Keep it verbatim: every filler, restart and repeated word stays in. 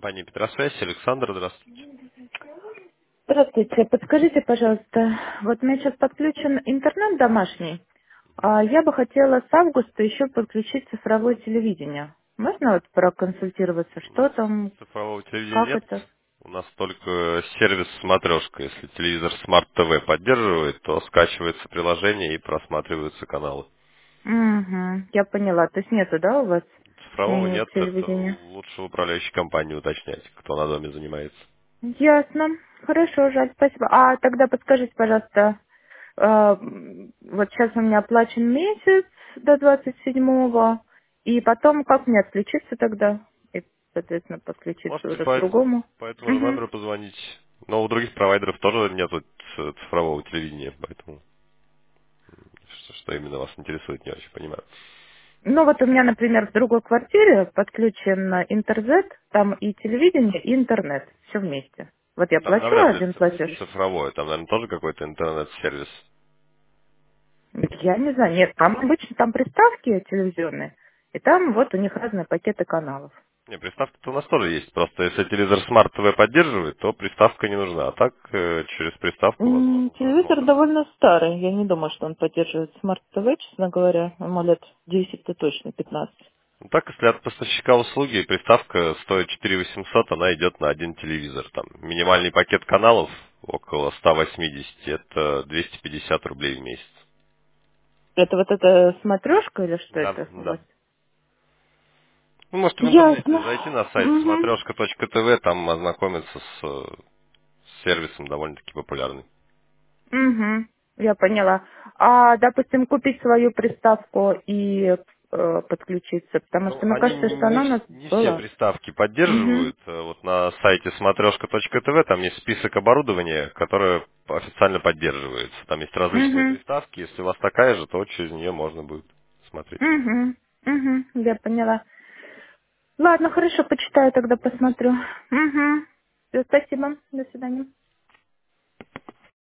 Компания Петросвязь, Александр, здравствуйте. Здравствуйте. Подскажите, пожалуйста, вот у меня сейчас подключен интернет домашний, а я бы хотела с августа еще подключить цифровое телевидение. Можно вот проконсультироваться, У нас что там, цифрового телевидения как нет. это? У нас только сервис «Смотрешка». Если телевизор Smart T V поддерживает, то скачивается приложение и просматриваются каналы. Угу, я поняла. То есть нету, да, у вас Цифрового не нет, это телевидения? лучше в управляющей компании уточнять, кто на доме занимается. Ясно. Хорошо, жаль, спасибо. А тогда подскажите, пожалуйста, э, м, вот сейчас у меня оплачен месяц до двадцать седьмого, и потом как мне отключиться тогда? И, соответственно, подключиться Можете уже по, к эт- другому. по этому же Угу. номеру позвонить. Но у других провайдеров тоже нету ц- цифрового телевидения, поэтому что, что именно вас интересует, не очень понимаю. Ну вот у меня, например, в другой квартире подключен интернет, там и телевидение, и интернет, все вместе. Вот я Там плачу навряд ли один ц- платеж. цифровое, там, наверное, тоже какой-то интернет-сервис. Я не знаю, нет, там обычно там приставки телевизионные, и там вот у них разные пакеты каналов. Не, приставка-то у нас тоже есть. Просто если телевизор Smart T V поддерживает, то приставка не нужна. А так э, через приставку М, возможен Телевизор просмотр. довольно старый. Я не думаю, что он поддерживает смарт-ТВ, честно говоря. Ему лет десять-то точно, пятнадцать. Ну так, если от поставщика услуги приставка стоит четыре тысячи восемьсот, она идет на один телевизор. Там минимальный пакет каналов около ста восьмидесяти, это двести пятьдесят рублей в месяц. Это вот эта смотрешка или что Да, это у вас? да. Вы можете в интернете Ясно. зайти на сайт Угу. смотрешка точка тв, там ознакомиться с, э, с сервисом довольно-таки популярный. Угу. Я поняла. А, допустим, купить свою приставку и э, подключиться, потому Ну, что мне они кажется, что не, она у нас вс- не все была. приставки Угу. поддерживают. Э, Вот на сайте смотрешка точка тв там есть список оборудования, которое официально поддерживается. Там есть различные Угу. приставки. Если у вас такая же, то через нее можно будет смотреть. Угу. Угу. Я поняла. Ладно, хорошо, почитаю тогда, посмотрю. Угу. Спасибо. До свидания.